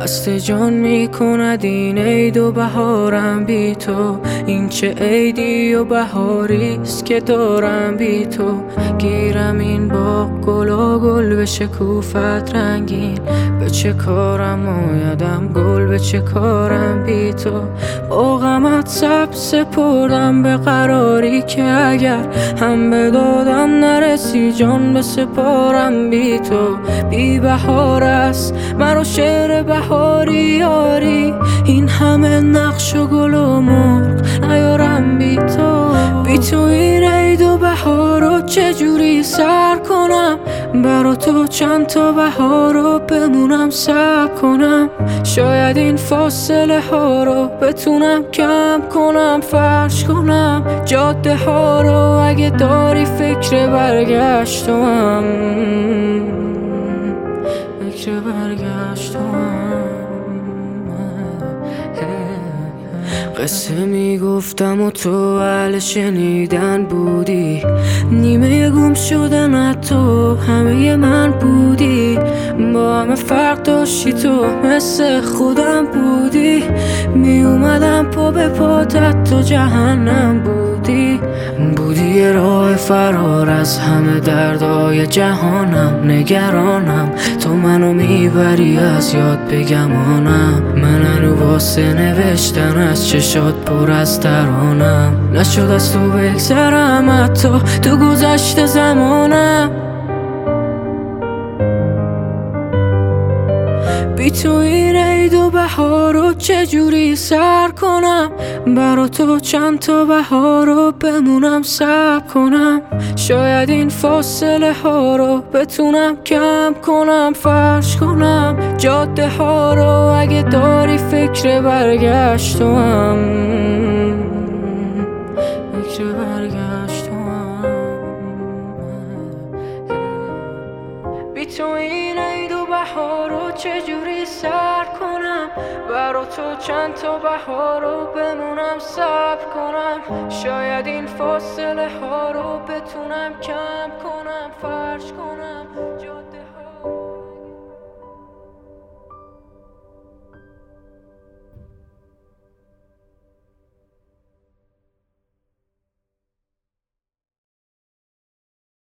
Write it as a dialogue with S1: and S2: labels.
S1: مست جان میکند این عید و بهارم بی تو. این چه عیدی و بهاریست که دارم بی تو. گیرم این باغ گل و گل به شکوفت رنگین. به چه کارم آیدم گل به چه کارم بی تو. با غمت سبز سپردم به قراری که اگر هم به دادم نرسی جان به سپارم بی تو. بی بهار است مرا شعر بهاری یاری. این همه نقش و گل و مرغ نیارم بی تو. بی تو این عید و بهار رو چجوری سر کنم؟ برا تو چند تا بهار رو بمونم صبر کنم. شاید این فاصله ها رو بتونم کم کنم فرش کنم. جاده ها رو اگه داری فکر برگشت هم فکر برگشت قصه میگفتم و تو اهل شنیدن بودی. نیمه گم شدن تو همه من بودی. با همه فرق داشتی تو مثل خودم بودی. می اومدم پا به پاتت تو جهنم بودی. یه راه فرار از همه دردای جهانم. نگرانم تو منو میبری از یاد بگمانم. من هنو واسه نوشتن از چشات پر از ترانم. نشد از تو بگذرم حتی تو گذشته زمانم. بی تو این عید و بهار رو چجوری سر کنم؟ برا تو چند تا بهار رو بمونم صبر کنم. شاید این فاصله ها رو بتونم کم کنم فرش کنم. جاده ها رو اگه داری فکر برگشت هم فکر برگشت هم. بی تو این عید و بهار رو چجوری سر کنم؟ برا تو چند تا بهار رو بمونم صبر کنم. شاید این فاصله ها رو بتونم کم کنم فرش کنم.